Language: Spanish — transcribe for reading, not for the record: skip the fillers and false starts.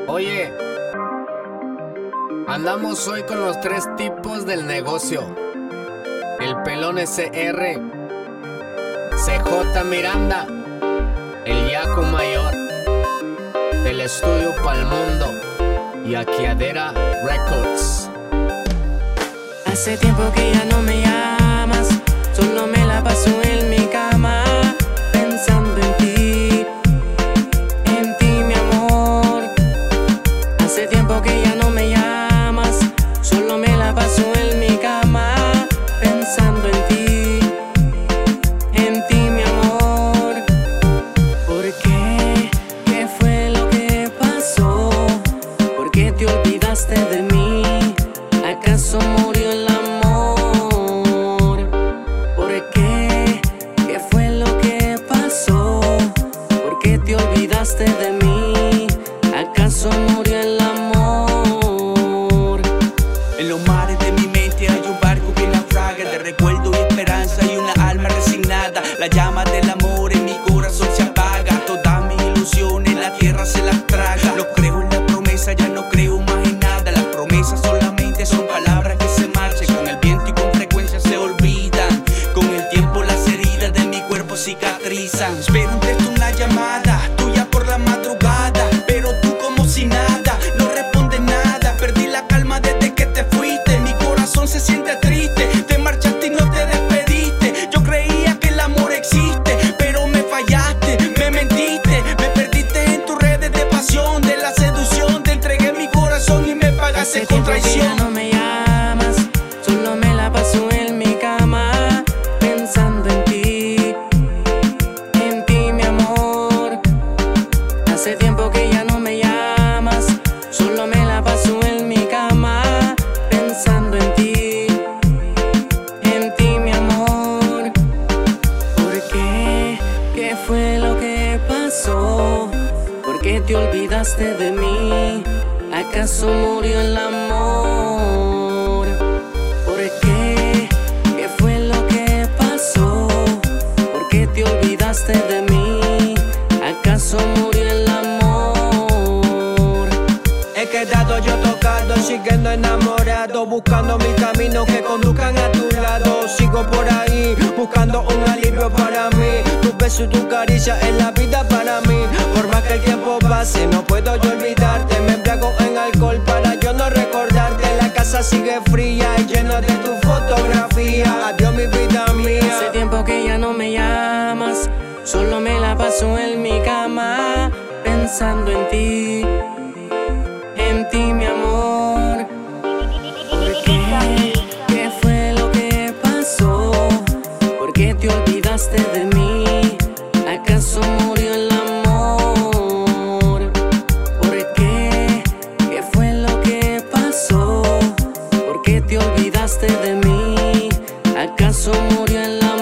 Oye, andamos hoy con los tres tipos del negocio: el pelón SR, CJ Miranda, el Yaco Mayor, del estudio Pa'l Mundo y Aquiadera Records. Hace tiempo que ya no me llamas, solo me la paso en mi cama, pensando en ti, mi amor. Hace tiempo que ya no me llamas, solo me la paso en mi cama, pensando en ti, mi amor. ¿Por qué? ¿Qué fue lo que pasó? ¿Por qué te olvidaste de mí? ¿Acaso murió el amor? ¿Por qué? ¿Qué fue lo que pasó? ¿Por qué te olvidaste de mí? ¿Acaso murió el amor? En los mares de mi mente hay un barco que naufraga, de recuerdo y esperanza y una alma resignada. La llama del amor en mi corazón se apaga, todas mis ilusiones la tierra se las traga. No creo en la promesa, ya no creo más en nada. Las promesas solamente son palabras que se marchan con el viento y con frecuencia se olvidan. Con el tiempo las heridas de mi cuerpo cicatrizan. Espero un texto, una llamada tuya por la madrugada, pero tú como si nada, no respondes nada. Perdí la calma desde que te fuiste, mi corazón se siente triste. Te marchaste y no te despediste. Yo creía que el amor existe, pero me fallaste, me mentiste. Me perdiste en tus redes de pasión, de la seducción. Te entregué mi corazón y me pagaste con traición. Ya no me llamas, solo me la paso en mi cama, pensando en ti, mi amor. Hace tiempo que ya no me llamas, solo me la paso en mi cama, pensando en ti, mi amor. ¿Por qué? ¿Qué fue lo que pasó? ¿Por qué te olvidaste de mí? ¿Acaso murió el amor? ¿Por qué? ¿Qué fue lo que pasó? ¿Por qué te olvidaste de mí? ¿Acaso murió el amor? He quedado yo tocado, siguiendo enamorado, buscando mis caminos que conduzcan a tu lado. Sigo por ahí, buscando un alivio para mí. Tu beso y tu caricia es la vida para mí. Por más que el tiempo pase, no puedo yo olvidarte. Me embriago en alcohol para yo no recordarte. La casa sigue fría y llena de tu fotografía. Adiós mi vida mía. Hace tiempo que ya no me llamas, solo me la paso en mi cama, pensando en ti, mi amor. ¿Por qué? ¿Qué fue lo que pasó? ¿Por qué te olvidaste de mí? ¿Acaso murió el amor? ¿Por qué? ¿Qué fue lo que pasó? ¿Por qué te olvidaste de mí? ¿Acaso murió el amor?